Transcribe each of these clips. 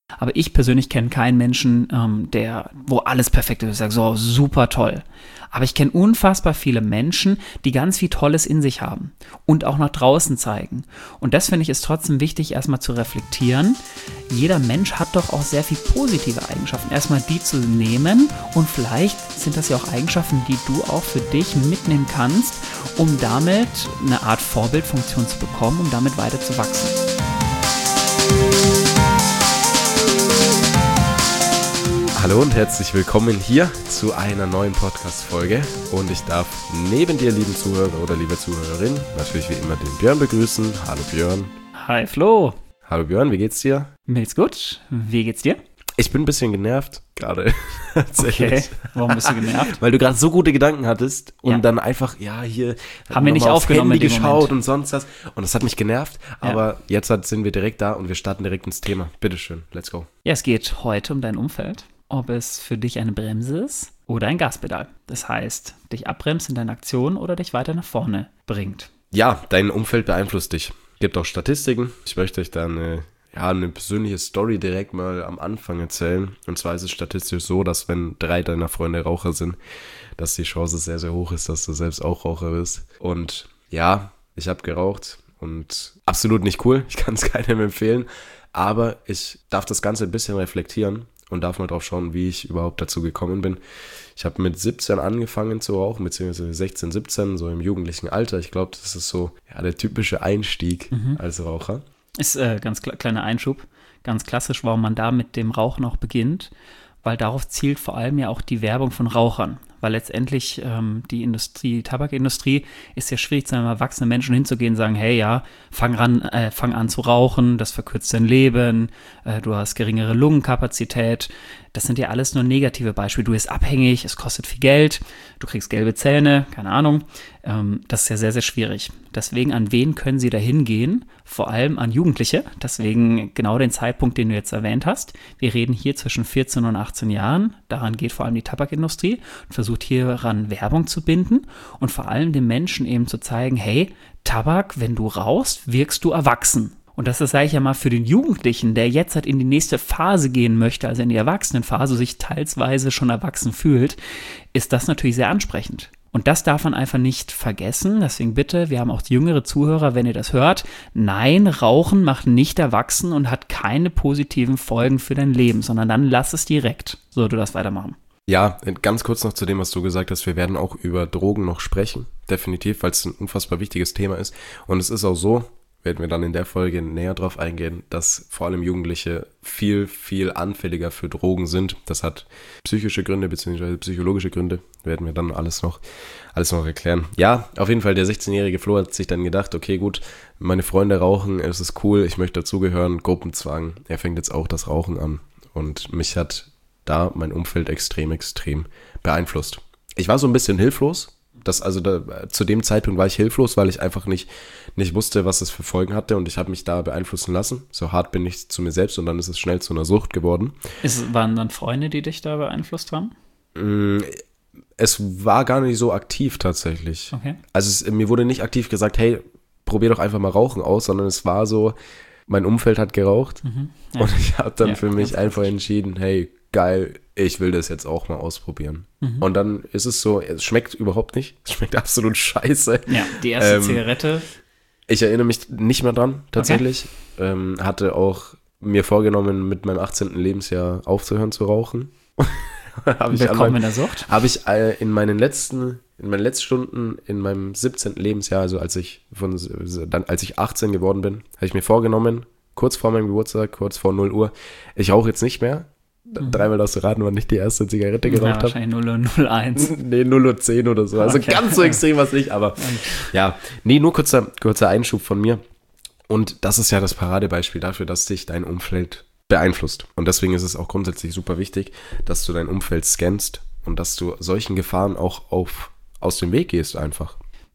Aber ich persönlich kenne keinen Menschen, wo alles perfekt ist. Ich sage so, super toll. Aber ich kenne unfassbar viele Menschen, die ganz viel Tolles in sich haben und auch nach draußen zeigen. Und das finde ich ist trotzdem wichtig, erstmal zu reflektieren. Jeder Mensch hat doch auch sehr viel positive Eigenschaften. Erstmal die zu nehmen und vielleicht sind das ja auch Eigenschaften, die du auch für dich mitnehmen kannst, um damit eine Art Vorbildfunktion zu bekommen, um damit weiter zu wachsen. Hallo und herzlich willkommen hier zu einer neuen Podcast-Folge und ich darf neben dir, lieben Zuhörer oder liebe Zuhörerin, natürlich wie immer den Björn begrüßen. Hallo Björn. Hi Flo. Hallo Björn, wie geht's dir? Mir geht's gut. Wie geht's dir? Ich bin ein bisschen genervt gerade. Okay, warum bist du genervt? Weil du gerade so gute Gedanken hattest und dann einfach, hier haben wir nicht aufgenommen Handy in dem geschaut Moment. Und sonst was. Und das hat mich genervt, aber jetzt sind wir direkt da und wir starten direkt ins Thema. Bitteschön, let's go. Ja, es geht heute um dein Umfeld. Ob es für dich eine Bremse ist oder ein Gaspedal. Das heißt, dich abbremst in deiner Aktion oder dich weiter nach vorne bringt. Ja, dein Umfeld beeinflusst dich. Gibt auch Statistiken. Ich möchte euch da eine persönliche Story direkt mal am Anfang erzählen. Und zwar ist es statistisch so, dass wenn 3 deiner Freunde Raucher sind, dass die Chance sehr, sehr hoch ist, dass du selbst auch Raucher bist. Und ja, ich habe geraucht und absolut nicht cool. Ich kann es keinem empfehlen. Aber ich darf das Ganze ein bisschen reflektieren und darf mal drauf schauen, wie ich überhaupt dazu gekommen bin. Ich habe mit 17 angefangen zu rauchen, beziehungsweise 16, 17, so im jugendlichen Alter. Ich glaube, das ist so der typische Einstieg als Raucher. Ist ganz kleiner Einschub, ganz klassisch, warum man da mit dem Rauchen auch beginnt, weil darauf zielt vor allem ja auch die Werbung von Rauchern. Weil letztendlich die Tabakindustrie ist ja schwierig, zu einem erwachsenen Menschen hinzugehen und sagen, hey ja, fang an zu rauchen, das verkürzt dein Leben, du hast geringere Lungenkapazität. Das sind ja alles nur negative Beispiele. Du bist abhängig, es kostet viel Geld, du kriegst gelbe Zähne, keine Ahnung. Das ist ja sehr, sehr schwierig. Deswegen, an wen können sie da hingehen? Vor allem an Jugendliche. Deswegen genau den Zeitpunkt, den du jetzt erwähnt hast. Wir reden hier zwischen 14 und 18 Jahren. Daran geht vor allem die Tabakindustrie und versucht hieran Werbung zu binden und vor allem den Menschen eben zu zeigen, hey, Tabak, wenn du rauchst, wirkst du erwachsen. Und das ist, sage ich ja mal, für den Jugendlichen, der jetzt halt in die nächste Phase gehen möchte, also in die Erwachsenenphase, sich teilsweise schon erwachsen fühlt, ist das natürlich sehr ansprechend. Und das darf man einfach nicht vergessen. Deswegen bitte, wir haben auch jüngere Zuhörer, wenn ihr das hört, nein, Rauchen macht nicht erwachsen und hat keine positiven Folgen für dein Leben, sondern dann lass es direkt. So, du darfst weitermachen. Ja, ganz kurz noch zu dem, was du gesagt hast. Wir werden auch über Drogen noch sprechen, definitiv, weil es ein unfassbar wichtiges Thema ist. Und es ist auch so, werden wir dann in der Folge näher drauf eingehen, dass vor allem Jugendliche viel, viel anfälliger für Drogen sind. Das hat psychische Gründe bzw. psychologische Gründe, werden wir dann alles noch erklären. Ja, auf jeden Fall, der 16-jährige Flo hat sich dann gedacht, okay, gut, meine Freunde rauchen, es ist cool, ich möchte dazugehören, Gruppenzwang. Er fängt jetzt auch das Rauchen an und mich hat da mein Umfeld extrem, extrem beeinflusst. Ich war so ein bisschen hilflos. Zu dem Zeitpunkt war ich hilflos, weil ich einfach nicht wusste, was es für Folgen hatte und ich habe mich da beeinflussen lassen. So hart bin ich zu mir selbst und dann ist es schnell zu einer Sucht geworden. Waren dann Freunde, die dich da beeinflusst haben? Es war gar nicht so aktiv tatsächlich. Okay. Also mir wurde nicht aktiv gesagt, hey, probier doch einfach mal Rauchen aus, sondern es war so, mein Umfeld hat geraucht und ich habe dann für mich einfach entschieden, hey, geil, ich will das jetzt auch mal ausprobieren. Und dann ist es so, es schmeckt überhaupt nicht. Es schmeckt absolut scheiße. Ja, die erste Zigarette. Ich erinnere mich nicht mehr dran, tatsächlich. Okay. Hatte auch mir vorgenommen, mit meinem 18. Lebensjahr aufzuhören zu rauchen. Willkommen in der Sucht. Habe ich in meinen letzten Stunden in meinem 17. Lebensjahr, also als ich 18 geworden bin, habe ich mir vorgenommen, kurz vor meinem Geburtstag, kurz vor 0 Uhr, ich rauche jetzt nicht mehr. Dreimal darfst du raten, wann ich die erste Zigarette geraucht habe. Wahrscheinlich 0:01. Nee, 0:10 oder so. Also ganz so extrem was nicht, aber nur kurzer Einschub von mir. Und das ist ja das Paradebeispiel dafür, dass dich dein Umfeld beeinflusst. Und deswegen ist es auch grundsätzlich super wichtig, dass du dein Umfeld scannst und dass du solchen Gefahren auch aus dem Weg gehst einfach.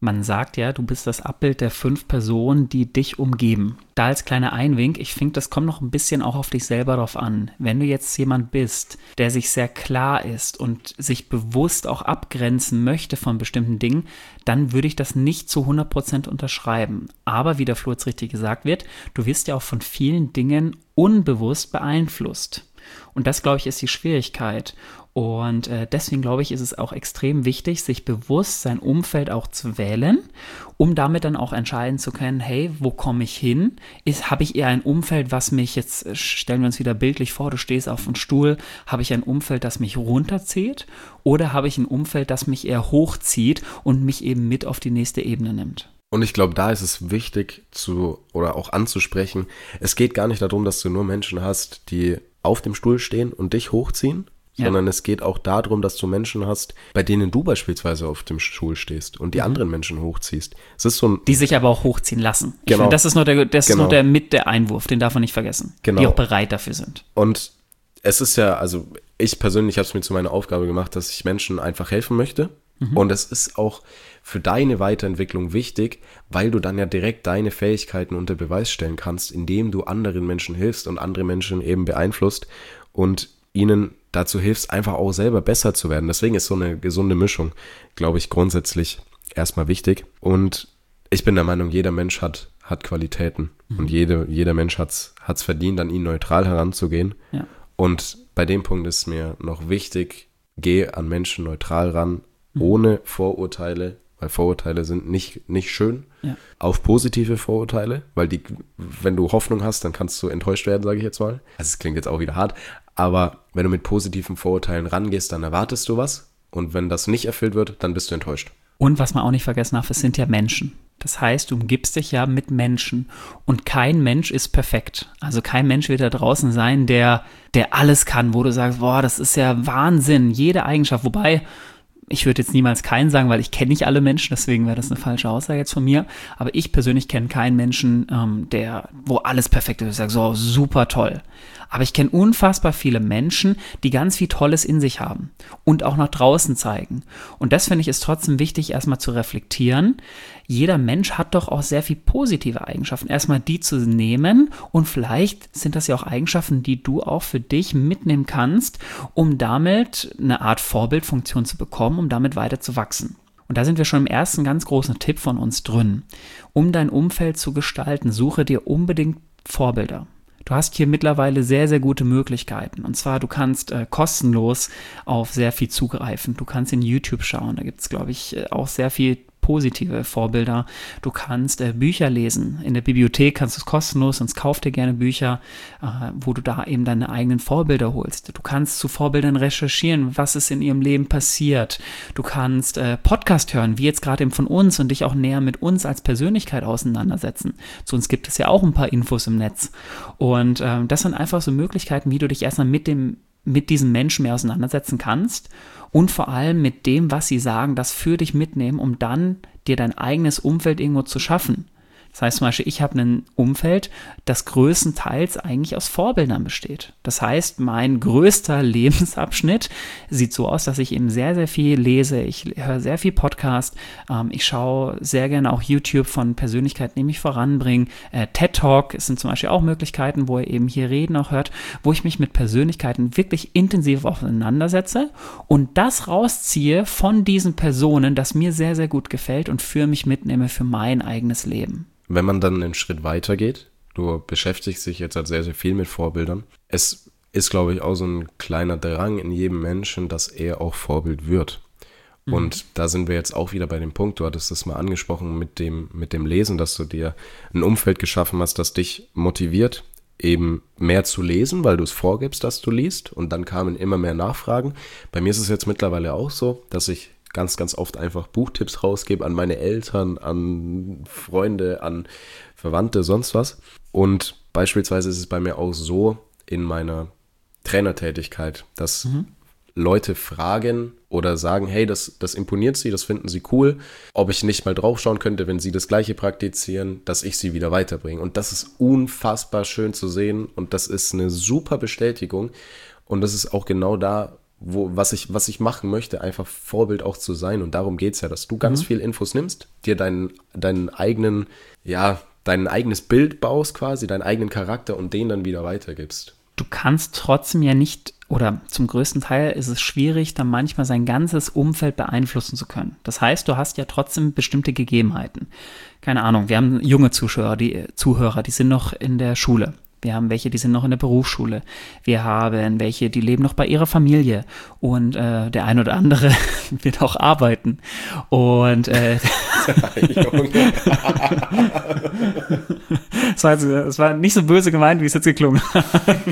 Man sagt ja, du bist das Abbild der 5 Personen, die dich umgeben. Da als kleiner Einwink, ich finde, das kommt noch ein bisschen auch auf dich selber drauf an. Wenn du jetzt jemand bist, der sich sehr klar ist und sich bewusst auch abgrenzen möchte von bestimmten Dingen, dann würde ich das nicht zu 100% unterschreiben. Aber wie der Flo jetzt richtig gesagt wird, du wirst ja auch von vielen Dingen unbewusst beeinflusst. Und das, glaube ich, ist die Schwierigkeit. Und deswegen, glaube ich, ist es auch extrem wichtig, sich bewusst sein Umfeld auch zu wählen, um damit dann auch entscheiden zu können, hey, wo komme ich hin? Habe ich eher ein Umfeld, was mich jetzt, stellen wir uns wieder bildlich vor, du stehst auf einem Stuhl, habe ich ein Umfeld, das mich runterzieht? Oder habe ich ein Umfeld, das mich eher hochzieht und mich eben mit auf die nächste Ebene nimmt? Und ich glaube, da ist es wichtig oder auch anzusprechen, es geht gar nicht darum, dass du nur Menschen hast, die auf dem Stuhl stehen und dich hochziehen, sondern es geht auch darum, dass du Menschen hast, bei denen du beispielsweise auf dem Stuhl stehst und die anderen Menschen hochziehst. Es ist die sich aber auch hochziehen lassen. Genau. Ich finde, das ist nur der Einwurf, den darf man nicht vergessen. Genau. Die auch bereit dafür sind. Und es ist ja, also ich persönlich habe es mir zu meiner Aufgabe gemacht, dass ich Menschen einfach helfen möchte. Und es ist auch für deine Weiterentwicklung wichtig, weil du dann ja direkt deine Fähigkeiten unter Beweis stellen kannst, indem du anderen Menschen hilfst und andere Menschen eben beeinflusst und ihnen dazu hilfst, einfach auch selber besser zu werden. Deswegen ist so eine gesunde Mischung, glaube ich, grundsätzlich erstmal wichtig. Und ich bin der Meinung, jeder Mensch hat Qualitäten und jeder Mensch hat's verdient, an ihn neutral heranzugehen. Ja. Und bei dem Punkt ist mir noch wichtig, geh an Menschen neutral ran, ohne Vorurteile, weil Vorurteile sind nicht schön, auf positive Vorurteile, weil wenn du Hoffnung hast, dann kannst du enttäuscht werden, sage ich jetzt mal. Also es klingt jetzt auch wieder hart, aber wenn du mit positiven Vorurteilen rangehst, dann erwartest du was und wenn das nicht erfüllt wird, dann bist du enttäuscht. Und was man auch nicht vergessen darf, es sind ja Menschen. Das heißt, du umgibst dich ja mit Menschen und kein Mensch ist perfekt. Also kein Mensch wird da draußen sein, der alles kann, wo du sagst, boah, das ist ja Wahnsinn, jede Eigenschaft, wobei ich würde jetzt niemals keinen sagen, weil ich kenne nicht alle Menschen, deswegen wäre das eine falsche Aussage jetzt von mir. Aber ich persönlich kenne keinen Menschen, wo alles perfekt ist. Ich sage so, super toll. Aber ich kenne unfassbar viele Menschen, die ganz viel Tolles in sich haben und auch nach draußen zeigen. Und das finde ich ist trotzdem wichtig, erstmal zu reflektieren. Jeder Mensch hat doch auch sehr viel positive Eigenschaften. Erstmal die zu nehmen und vielleicht sind das ja auch Eigenschaften, die du auch für dich mitnehmen kannst, um damit eine Art Vorbildfunktion zu bekommen, um damit weiter zu wachsen. Und da sind wir schon im ersten ganz großen Tipp von uns drin. Um dein Umfeld zu gestalten, suche dir unbedingt Vorbilder. Du hast hier mittlerweile sehr, sehr gute Möglichkeiten. Und zwar, du kannst kostenlos auf sehr viel zugreifen. Du kannst in YouTube schauen. Da gibt es, glaube ich, auch sehr viel positive Vorbilder. Du kannst Bücher lesen. In der Bibliothek kannst du es kostenlos, sonst kauf dir gerne Bücher, wo du da eben deine eigenen Vorbilder holst. Du kannst zu Vorbildern recherchieren, was ist in ihrem Leben passiert. Du kannst Podcast hören, wie jetzt gerade eben von uns und dich auch näher mit uns als Persönlichkeit auseinandersetzen. Zu uns gibt es ja auch ein paar Infos im Netz. Und das sind einfach so Möglichkeiten, wie du dich erstmal mit diesen Menschen mehr auseinandersetzen kannst und vor allem mit dem, was sie sagen, das für dich mitnehmen, um dann dir dein eigenes Umfeld irgendwo zu schaffen. Das heißt zum Beispiel, ich habe ein Umfeld, das größtenteils eigentlich aus Vorbildern besteht. Das heißt, mein größter Lebensabschnitt sieht so aus, dass ich eben sehr, sehr viel lese. Ich höre sehr viel Podcast. Ich schaue sehr gerne auch YouTube von Persönlichkeiten, die mich voranbringen. TED Talk sind zum Beispiel auch Möglichkeiten, wo ihr eben hier Reden auch hört, wo ich mich mit Persönlichkeiten wirklich intensiv auseinandersetze und das rausziehe von diesen Personen, das mir sehr, sehr gut gefällt und für mich mitnehme für mein eigenes Leben. Wenn man dann einen Schritt weiter geht, du beschäftigst dich jetzt halt sehr, sehr viel mit Vorbildern. Es ist, glaube ich, auch so ein kleiner Drang in jedem Menschen, dass er auch Vorbild wird. Und da sind wir jetzt auch wieder bei dem Punkt, du hattest das mal angesprochen mit dem Lesen, dass du dir ein Umfeld geschaffen hast, das dich motiviert, eben mehr zu lesen, weil du es vorgibst, dass du liest. Und dann kamen immer mehr Nachfragen. Bei mir ist es jetzt mittlerweile auch so, dass ich ganz, ganz oft einfach Buchtipps rausgebe an meine Eltern, an Freunde, an Verwandte, sonst was. Und beispielsweise ist es bei mir auch so in meiner Trainertätigkeit, dass Leute fragen oder sagen, hey, das imponiert sie, das finden sie cool, ob ich nicht mal draufschauen könnte, wenn sie das Gleiche praktizieren, dass ich sie wieder weiterbringe. Und das ist unfassbar schön zu sehen und das ist eine super Bestätigung. Und das ist auch genau da, was ich machen möchte, einfach Vorbild auch zu sein. Und darum geht es ja, dass du ganz viel Infos nimmst, dir dein eigenes Bild baust quasi, deinen eigenen Charakter und den dann wieder weitergibst. Du kannst trotzdem ja nicht, oder zum größten Teil ist es schwierig, dann manchmal sein ganzes Umfeld beeinflussen zu können. Das heißt, du hast ja trotzdem bestimmte Gegebenheiten. Keine Ahnung, wir haben junge Zuhörer, die sind noch in der Schule. Wir haben welche, die sind noch in der Berufsschule. Wir haben welche, die leben noch bei ihrer Familie. Und der ein oder andere wird auch arbeiten. Und das war nicht so böse gemeint, wie es jetzt geklungen hat.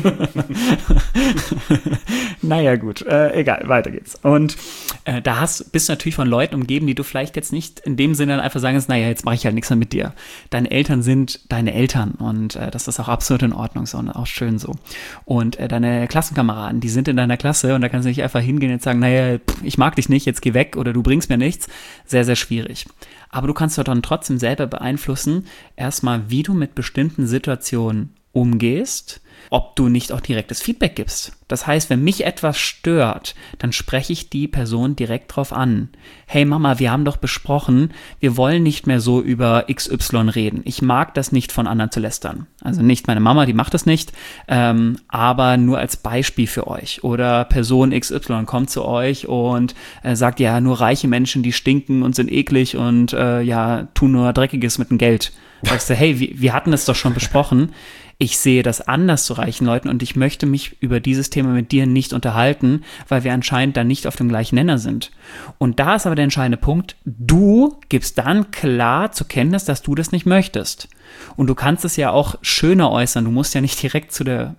Naja, gut. Egal, weiter geht's. Und da bist du natürlich von Leuten umgeben, die du vielleicht jetzt nicht in dem Sinne einfach sagen kannst, naja, jetzt mache ich halt nichts mehr mit dir. Deine Eltern sind deine Eltern und das ist auch absolut in Ordnung, sondern auch schön so. Und deine Klassenkameraden, die sind in deiner Klasse und da kannst du nicht einfach hingehen und sagen, naja, ich mag dich nicht, jetzt geh weg oder du bringst mir nichts. Sehr, sehr schwierig. Aber du kannst doch dann trotzdem selber beeinflussen, erstmal, wie du mit bestimmten Situationen umgehst, ob du nicht auch direktes Feedback gibst. Das heißt, wenn mich etwas stört, dann spreche ich die Person direkt drauf an. Hey Mama, wir haben doch besprochen, wir wollen nicht mehr so über XY reden. Ich mag das nicht, von anderen zu lästern. Also nicht meine Mama, die macht das nicht, aber nur als Beispiel für euch. Oder Person XY kommt zu euch und sagt, ja, nur reiche Menschen, die stinken und sind eklig und tun nur Dreckiges mit dem Geld. Sagst du, hey, wir hatten es doch schon besprochen. Ich sehe das anders zu reichen Leuten und ich möchte mich über dieses Thema mit dir nicht unterhalten, weil wir anscheinend dann nicht auf dem gleichen Nenner sind. Und da ist aber der entscheidende Punkt, du gibst dann klar zur Kenntnis, dass du das nicht möchtest. Und du kannst es ja auch schöner äußern, du brauchst ja nicht direkt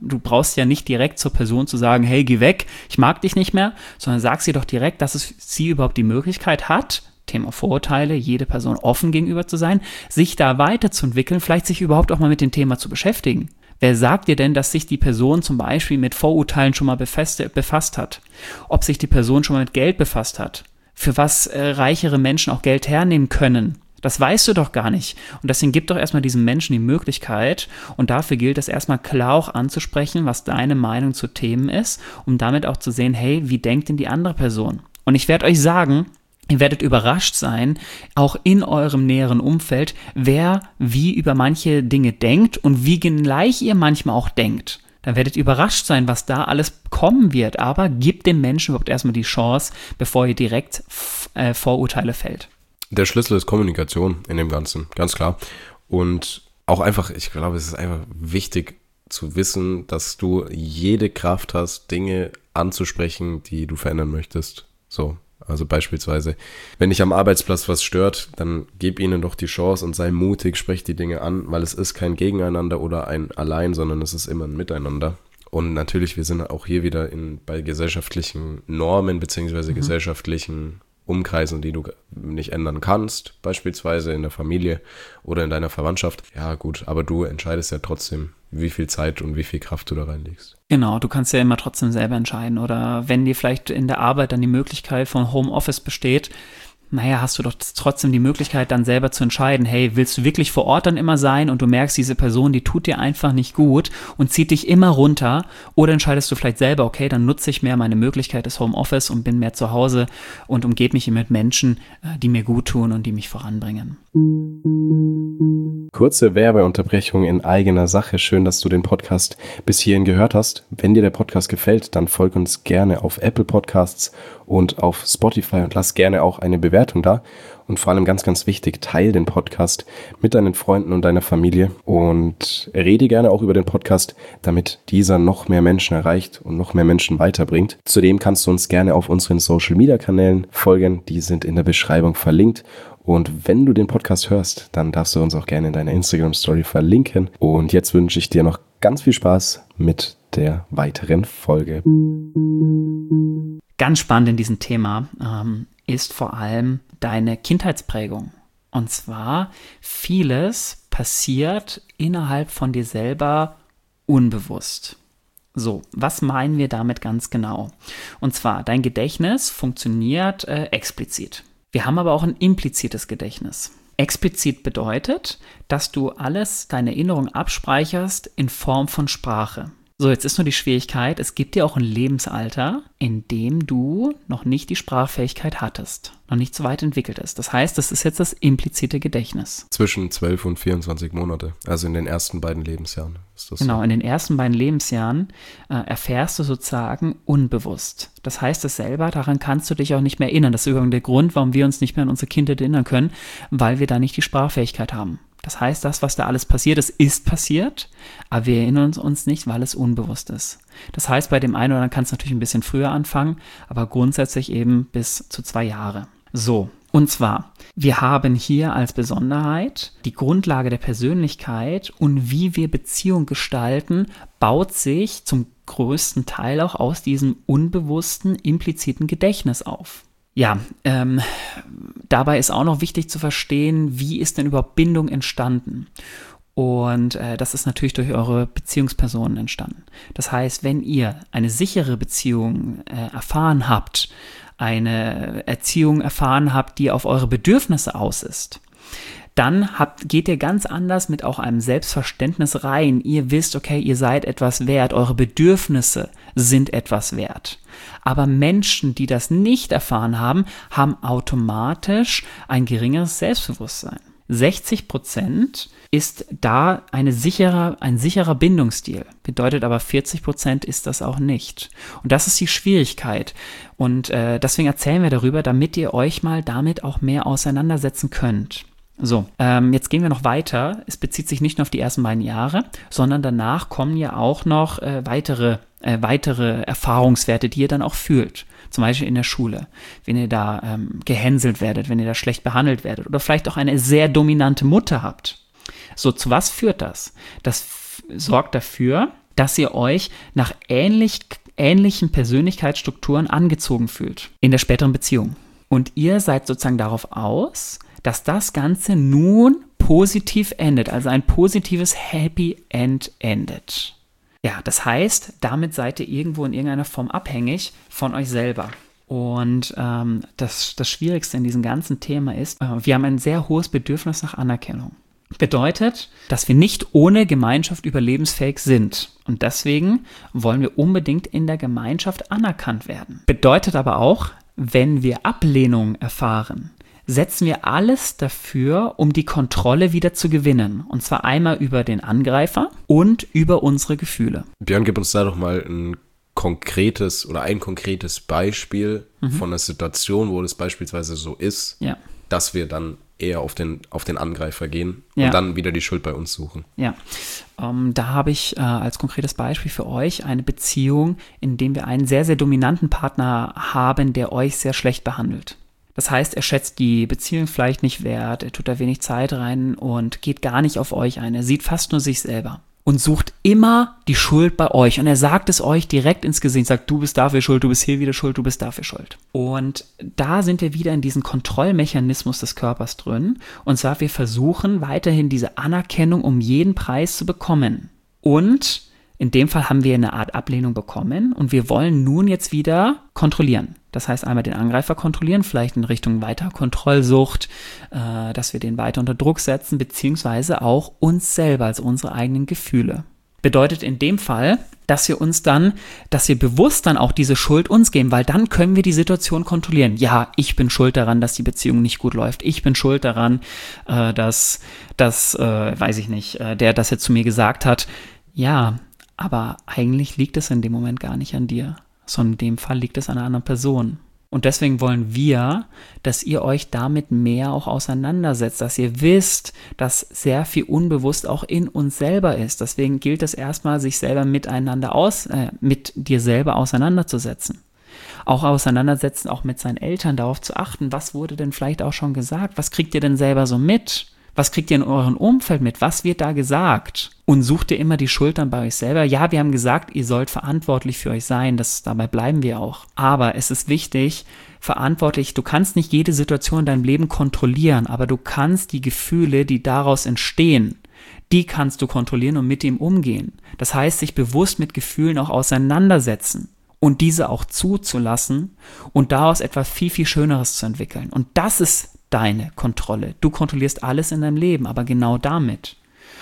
zur Person zu sagen, hey, geh weg, ich mag dich nicht mehr, sondern sag sie doch direkt, dass sie überhaupt die Möglichkeit hat, Thema Vorurteile, jede Person offen gegenüber zu sein, sich da weiterzuentwickeln, vielleicht sich überhaupt auch mal mit dem Thema zu beschäftigen. Wer sagt dir denn, dass sich die Person zum Beispiel mit Vorurteilen schon mal befasst hat? Ob sich die Person schon mal mit Geld befasst hat? Für was reichere Menschen auch Geld hernehmen können? Das weißt du doch gar nicht. Und deswegen gib doch erstmal diesen Menschen die Möglichkeit und dafür gilt es erstmal klar auch anzusprechen, was deine Meinung zu Themen ist, um damit auch zu sehen, hey, wie denkt denn die andere Person? Und ich werde euch sagen, ihr werdet überrascht sein, auch in eurem näheren Umfeld, wer wie über manche Dinge denkt und wie gleich ihr manchmal auch denkt. Dann werdet ihr überrascht sein, was da alles kommen wird. Aber gebt dem Menschen überhaupt erstmal die Chance, bevor ihr direkt Vorurteile fällt. Der Schlüssel ist Kommunikation in dem Ganzen, ganz klar. Und auch einfach, ich glaube, es ist einfach wichtig zu wissen, dass du jede Kraft hast, Dinge anzusprechen, die du verändern möchtest. So. Also beispielsweise, wenn dich am Arbeitsplatz was stört, dann gib ihnen doch die Chance und sei mutig, sprech die Dinge an, weil es ist kein Gegeneinander oder ein Allein, sondern es ist immer ein Miteinander. Und natürlich, wir sind auch hier wieder bei gesellschaftlichen Normen beziehungsweise gesellschaftlichen Umkreisen, die du nicht ändern kannst, beispielsweise in der Familie oder in deiner Verwandtschaft. Ja gut, aber du entscheidest ja trotzdem, wie viel Zeit und wie viel Kraft du da reinlegst. Genau, du kannst ja immer trotzdem selber entscheiden. Oder wenn dir vielleicht in der Arbeit dann die Möglichkeit von Homeoffice besteht, naja, hast du doch trotzdem die Möglichkeit, dann selber zu entscheiden, hey, willst du wirklich vor Ort dann immer sein und du merkst, diese Person, die tut dir einfach nicht gut und zieht dich immer runter, oder entscheidest du vielleicht selber, okay, dann nutze ich mehr meine Möglichkeit des Homeoffice und bin mehr zu Hause und umgebe mich mit Menschen, die mir gut tun und die mich voranbringen. Kurze Werbeunterbrechung in eigener Sache. Schön, dass du den Podcast bis hierhin gehört hast. Wenn dir der Podcast gefällt, dann folg uns gerne auf Apple Podcasts und auf Spotify und lass gerne auch eine Bewertung da. Und vor allem ganz, ganz wichtig, teil den Podcast mit deinen Freunden und deiner Familie und rede gerne auch über den Podcast, damit dieser noch mehr Menschen erreicht und noch mehr Menschen weiterbringt. Zudem kannst du uns gerne auf unseren Social-Media-Kanälen folgen. Die sind in der Beschreibung verlinkt. Und wenn du den Podcast hörst, dann darfst du uns auch gerne in deiner Instagram-Story verlinken. Und jetzt wünsche ich dir noch ganz viel Spaß mit der weiteren Folge. Ganz spannend in diesem Thema ist vor allem deine Kindheitsprägung. Und zwar, vieles passiert innerhalb von dir selber unbewusst. So, was meinen wir damit ganz genau? Und zwar, dein Gedächtnis funktioniert explizit. Wir haben aber auch ein implizites Gedächtnis. Explizit bedeutet, dass du deine Erinnerung abspeicherst in Form von Sprache. So, jetzt ist nur die Schwierigkeit, es gibt ja auch ein Lebensalter, in dem du noch nicht die Sprachfähigkeit hattest, noch nicht so weit entwickelt ist. Das heißt, das ist jetzt das implizite Gedächtnis. Zwischen 12 und 24 Monate, also in den ersten beiden Lebensjahren. Ist das Genau, so? in den ersten beiden Lebensjahren erfährst du sozusagen unbewusst. Das heißt, das selber, daran kannst du dich auch nicht mehr erinnern. Das ist übrigens der Grund, warum wir uns nicht mehr an unsere Kindheit erinnern können, weil wir da nicht die Sprachfähigkeit haben. Das heißt, das, was da alles passiert ist passiert, aber wir erinnern uns nicht, weil es unbewusst ist. Das heißt, bei dem einen oder anderen kann es natürlich ein bisschen früher anfangen, aber grundsätzlich eben bis zu 2 Jahre. So, und zwar, wir haben hier als Besonderheit die Grundlage der Persönlichkeit und wie wir Beziehung gestalten, baut sich zum größten Teil auch aus diesem unbewussten, impliziten Gedächtnis auf. Ja, dabei ist auch noch wichtig zu verstehen, wie ist denn überhaupt Bindung entstanden? Und das ist natürlich durch eure Beziehungspersonen entstanden. Das heißt, wenn ihr eine sichere Beziehung erfahren habt, eine Erziehung erfahren habt, die auf eure Bedürfnisse aus ist, dann geht ihr ganz anders mit auch einem Selbstverständnis rein. Ihr wisst, okay, ihr seid etwas wert, eure Bedürfnisse sind etwas wert. Aber Menschen, die das nicht erfahren haben, haben automatisch ein geringeres Selbstbewusstsein. 60% ist da ein sicherer Bindungsstil. Bedeutet aber 40% ist das auch nicht. Und das ist die Schwierigkeit. Und deswegen erzählen wir darüber, damit ihr euch mal damit auch mehr auseinandersetzen könnt. So, jetzt gehen wir noch weiter. Es bezieht sich nicht nur auf die ersten beiden Jahre, sondern danach kommen ja auch noch weitere Erfahrungswerte, die ihr dann auch fühlt. Zum Beispiel in der Schule, wenn ihr da gehänselt werdet, wenn ihr da schlecht behandelt werdet oder vielleicht auch eine sehr dominante Mutter habt. So, zu was führt das? Das sorgt dafür, dass ihr euch nach ähnlichen Persönlichkeitsstrukturen angezogen fühlt in der späteren Beziehung. Und ihr seid sozusagen darauf aus, dass das Ganze nun positiv endet, also ein positives Happy End endet. Ja, das heißt, damit seid ihr irgendwo in irgendeiner Form abhängig von euch selber. Und das Schwierigste in diesem ganzen Thema ist, wir haben ein sehr hohes Bedürfnis nach Anerkennung. Bedeutet, dass wir nicht ohne Gemeinschaft überlebensfähig sind. Und deswegen wollen wir unbedingt in der Gemeinschaft anerkannt werden. Bedeutet aber auch, wenn wir Ablehnung erfahren, setzen wir alles dafür, um die Kontrolle wieder zu gewinnen. Und zwar einmal über den Angreifer und über unsere Gefühle. Björn, gib uns da doch mal ein konkretes Beispiel von einer Situation, wo das beispielsweise so ist, dass wir dann eher auf den Angreifer gehen und dann wieder die Schuld bei uns suchen. Ja, da habe ich als konkretes Beispiel für euch eine Beziehung, in der wir einen sehr, sehr dominanten Partner haben, der euch sehr schlecht behandelt. Das heißt, er schätzt die Beziehung vielleicht nicht wert, er tut da wenig Zeit rein und geht gar nicht auf euch ein. Er sieht fast nur sich selber und sucht immer die Schuld bei euch. Und er sagt es euch direkt ins Gesicht, sagt, du bist dafür schuld, du bist hier wieder schuld, du bist dafür schuld. Und da sind wir wieder in diesem Kontrollmechanismus des Körpers drin. Und zwar, wir versuchen weiterhin diese Anerkennung um jeden Preis zu bekommen. Und in dem Fall haben wir eine Art Ablehnung bekommen und wir wollen nun jetzt wieder kontrollieren. Das heißt, einmal den Angreifer kontrollieren, vielleicht in Richtung weiter Kontrollsucht, dass wir den weiter unter Druck setzen, beziehungsweise auch uns selber, also unsere eigenen Gefühle. Bedeutet in dem Fall, dass wir bewusst dann auch diese Schuld uns geben, weil dann können wir die Situation kontrollieren. Ja, ich bin schuld daran, dass die Beziehung nicht gut läuft. Ich bin schuld daran, dass weiß ich nicht, der das jetzt zu mir gesagt hat. Ja, aber eigentlich liegt es in dem Moment gar nicht an dir, sondern in dem Fall liegt es an einer anderen Person. Und deswegen wollen wir, dass ihr euch damit mehr auch auseinandersetzt, dass ihr wisst, dass sehr viel unbewusst auch in uns selber ist. Deswegen gilt es erstmal, sich selber mit dir selber auseinanderzusetzen. Auch auseinandersetzen, auch mit seinen Eltern, darauf zu achten, was wurde denn vielleicht auch schon gesagt, was kriegt ihr denn selber so mit? Was kriegt ihr in eurem Umfeld mit? Was wird da gesagt? Und sucht ihr immer die Schuld dann bei euch selber? Ja, wir haben gesagt, ihr sollt verantwortlich für euch sein. Dabei bleiben wir auch. Aber es ist wichtig, du kannst nicht jede Situation in deinem Leben kontrollieren, aber du kannst die Gefühle, die daraus entstehen, die kannst du kontrollieren und mit ihm umgehen. Das heißt, sich bewusst mit Gefühlen auch auseinandersetzen und diese auch zuzulassen und daraus etwas viel, viel Schöneres zu entwickeln. Und das ist deine Kontrolle. Du kontrollierst alles in deinem Leben, aber genau damit.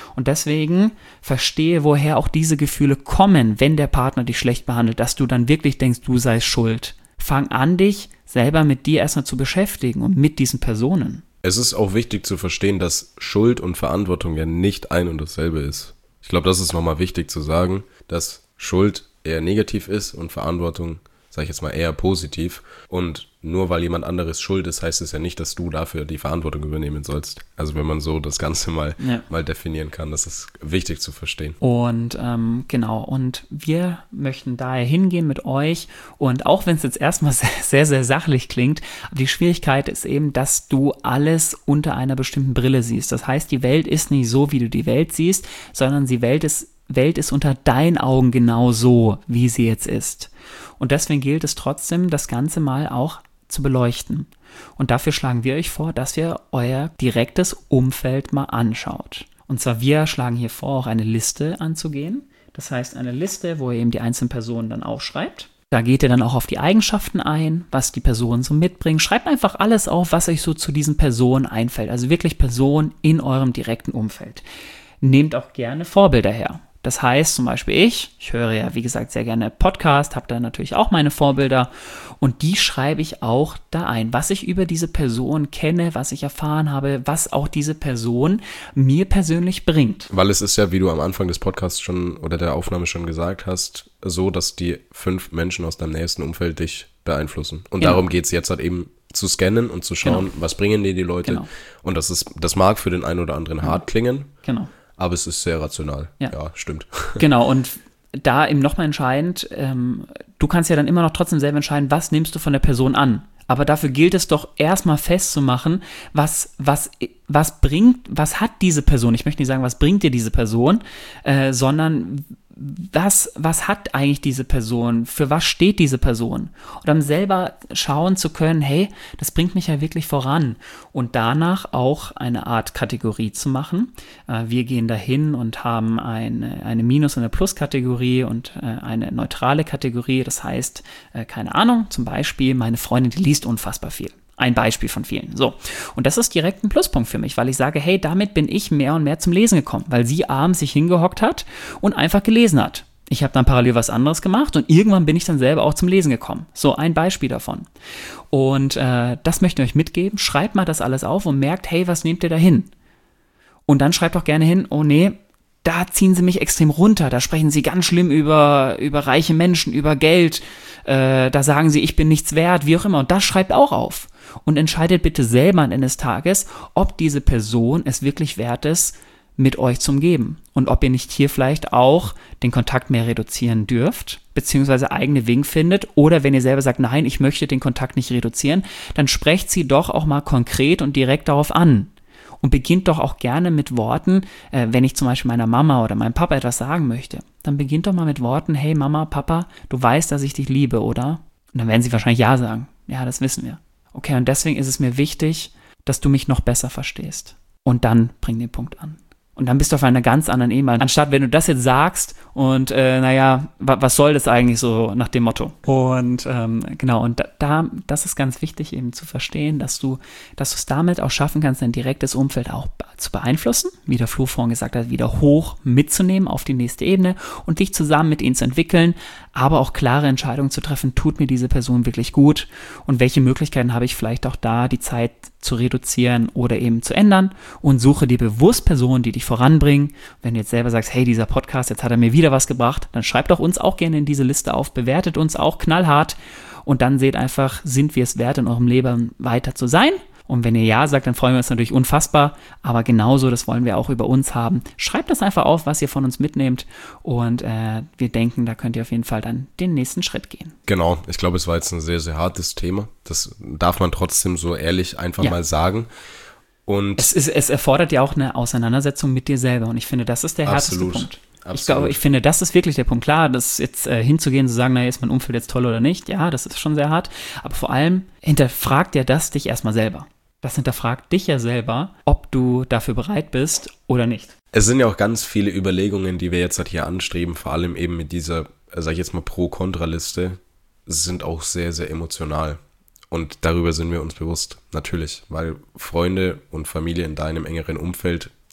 Und deswegen verstehe, woher auch diese Gefühle kommen, wenn der Partner dich schlecht behandelt, dass du dann wirklich denkst, du seist schuld. Fang an, dich selber mit dir erstmal zu beschäftigen und mit diesen Personen. Es ist auch wichtig zu verstehen, dass Schuld und Verantwortung ja nicht ein und dasselbe ist. Ich glaube, das ist nochmal wichtig zu sagen, dass Schuld eher negativ ist und Verantwortung, sage ich jetzt mal, eher positiv. Und nur weil jemand anderes schuld ist, heißt es ja nicht, dass du dafür die Verantwortung übernehmen sollst. Also wenn man so das Ganze mal definieren kann, das ist wichtig zu verstehen. Und genau, und wir möchten daher hingehen mit euch und auch wenn es jetzt erstmal sehr, sehr sachlich klingt, aber die Schwierigkeit ist eben, dass du alles unter einer bestimmten Brille siehst. Das heißt, die Welt ist nicht so, wie du die Welt siehst, sondern die Welt ist unter deinen Augen genau so, wie sie jetzt ist. Und deswegen gilt es trotzdem, das Ganze mal auch zu beleuchten. Und dafür schlagen wir euch vor, dass ihr euer direktes Umfeld mal anschaut. Und zwar wir schlagen hier vor, auch eine Liste anzugehen. Das heißt, eine Liste, wo ihr eben die einzelnen Personen dann aufschreibt. Da geht ihr dann auch auf die Eigenschaften ein, was die Personen so mitbringen. Schreibt einfach alles auf, was euch so zu diesen Personen einfällt. Also wirklich Personen in eurem direkten Umfeld. Nehmt auch gerne Vorbilder her. Das heißt zum Beispiel ich höre ja, wie gesagt, sehr gerne Podcast, habe da natürlich auch meine Vorbilder und die schreibe ich auch da ein, was ich über diese Person kenne, was ich erfahren habe, was auch diese Person mir persönlich bringt. Weil es ist ja, wie du am Anfang des Podcasts schon oder der Aufnahme schon gesagt hast, so, dass die 5 Menschen aus deinem nächsten Umfeld dich beeinflussen. Und darum geht es jetzt halt eben zu scannen und zu schauen, was bringen dir die Leute. Genau. Und das mag für den einen oder anderen hart klingen. Genau. Aber es ist sehr rational. Ja, stimmt. Genau, und da eben nochmal entscheidend, du kannst ja dann immer noch trotzdem selber entscheiden, was nimmst du von der Person an. Aber dafür gilt es doch erstmal festzumachen, was hat diese Person, ich möchte nicht sagen, was bringt dir diese Person, sondern was hat eigentlich diese Person, für was steht diese Person? Und dann selber schauen zu können, hey, das bringt mich ja wirklich voran. Und danach auch eine Art Kategorie zu machen. Wir gehen dahin und haben eine Minus- und eine Plus-Kategorie und eine neutrale Kategorie. Das heißt, keine Ahnung, zum Beispiel, meine Freundin, die liest unfassbar viel. Ein Beispiel von vielen. So. Und das ist direkt ein Pluspunkt für mich, weil ich sage, hey, damit bin ich mehr und mehr zum Lesen gekommen, weil sie abends sich hingehockt hat und einfach gelesen hat. Ich habe dann parallel was anderes gemacht und irgendwann bin ich dann selber auch zum Lesen gekommen. So, ein Beispiel davon. Und das möchte ich euch mitgeben. Schreibt mal das alles auf und merkt, hey, was nehmt ihr da hin? Und dann schreibt auch gerne hin, oh nee, da ziehen sie mich extrem runter, da sprechen sie ganz schlimm über reiche Menschen, über Geld, da sagen sie, ich bin nichts wert, wie auch immer. Und das schreibt auch auf. Und entscheidet bitte selber am Ende des Tages, ob diese Person es wirklich wert ist, mit euch zu umgeben. Und ob ihr nicht hier vielleicht auch den Kontakt mehr reduzieren dürft, beziehungsweise eigene Wege findet. Oder wenn ihr selber sagt, nein, ich möchte den Kontakt nicht reduzieren, dann sprecht sie doch auch mal konkret und direkt darauf an. Und beginnt doch auch gerne mit Worten, wenn ich zum Beispiel meiner Mama oder meinem Papa etwas sagen möchte, dann beginnt doch mal mit Worten, hey Mama, Papa, du weißt, dass ich dich liebe, oder? Und dann werden sie wahrscheinlich ja sagen. Ja, das wissen wir. Okay, und deswegen ist es mir wichtig, dass du mich noch besser verstehst. Und dann bring den Punkt an. Und dann bist du auf einer ganz anderen Ebene. Anstatt, wenn du das jetzt sagst und was soll das eigentlich so nach dem Motto? Und genau, und das ist ganz wichtig eben zu verstehen, dass du es damit auch schaffen kannst, dein direktes Umfeld auch zu beeinflussen, wie der Flo vorhin gesagt hat, wieder hoch mitzunehmen auf die nächste Ebene und dich zusammen mit ihnen zu entwickeln, aber auch klare Entscheidungen zu treffen, tut mir diese Person wirklich gut und welche Möglichkeiten habe ich vielleicht auch da, die Zeit zu reduzieren oder eben zu ändern und suche dir bewusst Personen, die dich voranbringen. Wenn du jetzt selber sagst, hey, dieser Podcast, jetzt hat er mir wieder was gebracht, dann schreibt doch uns auch gerne in diese Liste auf, bewertet uns auch knallhart und dann seht einfach, sind wir es wert, in eurem Leben weiter zu sein? Und wenn ihr ja sagt, dann freuen wir uns natürlich unfassbar, aber genauso, das wollen wir auch über uns haben. Schreibt das einfach auf, was ihr von uns mitnehmt und wir denken, da könnt ihr auf jeden Fall dann den nächsten Schritt gehen. Genau, ich glaube, es war jetzt ein sehr, sehr hartes Thema. Das darf man trotzdem so ehrlich einfach mal sagen. Und es erfordert ja auch eine Auseinandersetzung mit dir selber und ich finde, das ist der härteste Punkt. Ich finde, das ist wirklich der Punkt. Klar, das jetzt hinzugehen, zu sagen, ist mein Umfeld jetzt toll oder nicht, ja, das ist schon sehr hart, aber vor allem hinterfragt ja das dich erstmal selber. Das hinterfragt dich ja selber, ob du dafür bereit bist oder nicht. Es sind ja auch ganz viele Überlegungen, die wir jetzt halt hier anstreben, vor allem eben mit dieser, sag ich jetzt mal, Pro-Kontra-Liste, sind auch sehr, sehr emotional. Und darüber sind wir uns bewusst, natürlich, weil Freunde und Familie in deinem engeren Umfeld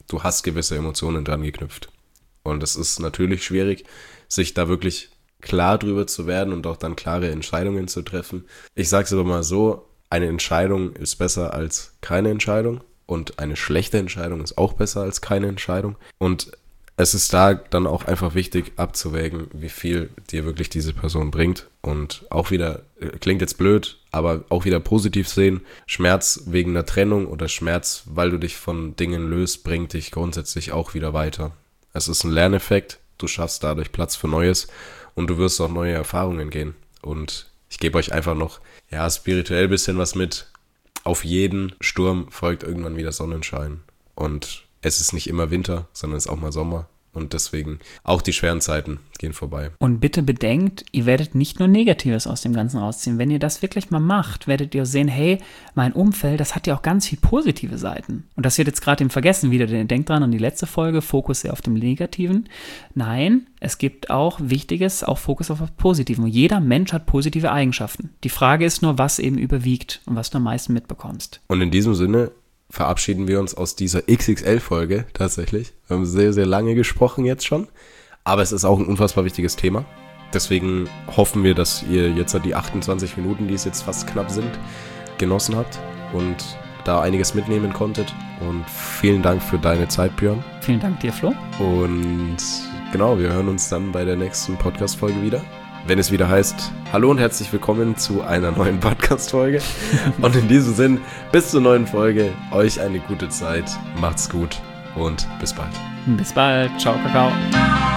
du hast gewisse Emotionen dran geknüpft. Und es ist natürlich schwierig, sich da wirklich klar drüber zu werden und auch dann klare Entscheidungen zu treffen. Ich sage es aber mal so, eine Entscheidung ist besser als keine Entscheidung und eine schlechte Entscheidung ist auch besser als keine Entscheidung. Und es ist da dann auch einfach wichtig abzuwägen, wie viel dir wirklich diese Person bringt. Und auch wieder, klingt jetzt blöd, aber auch wieder positiv sehen, Schmerz wegen einer Trennung oder Schmerz, weil du dich von Dingen löst, bringt dich grundsätzlich auch wieder weiter. Es ist ein Lerneffekt, du schaffst dadurch Platz für Neues und du wirst auch neue Erfahrungen gehen. Und ich gebe euch einfach noch, spirituell ein bisschen was mit. Auf jeden Sturm folgt irgendwann wieder Sonnenschein. Und es ist nicht immer Winter, sondern es ist auch mal Sommer. Und deswegen auch die schweren Zeiten gehen vorbei. Und bitte bedenkt, ihr werdet nicht nur Negatives aus dem Ganzen rausziehen. Wenn ihr das wirklich mal macht, werdet ihr sehen, hey, mein Umfeld, das hat ja auch ganz viel positive Seiten. Und das wird jetzt gerade eben vergessen wieder, denn denkt dran an die letzte Folge, Fokus sehr auf dem Negativen. Nein, es gibt auch Wichtiges, auch Fokus auf das Positive. Und jeder Mensch hat positive Eigenschaften. Die Frage ist nur, was eben überwiegt und was du am meisten mitbekommst. Und in diesem Sinne verabschieden wir uns aus dieser XXL-Folge tatsächlich. Wir haben sehr, sehr lange gesprochen jetzt schon, aber es ist auch ein unfassbar wichtiges Thema. Deswegen hoffen wir, dass ihr jetzt die 28 Minuten, die es jetzt fast knapp sind, genossen habt und da einiges mitnehmen konntet. Und vielen Dank für deine Zeit, Björn. Vielen Dank dir, Flo. Und genau, wir hören uns dann bei der nächsten Podcast-Folge wieder. Wenn es wieder heißt, hallo und herzlich willkommen zu einer neuen Podcast-Folge. Und in diesem Sinn, bis zur neuen Folge. Euch eine gute Zeit. Macht's gut und bis bald. Bis bald. Ciao, Kakao.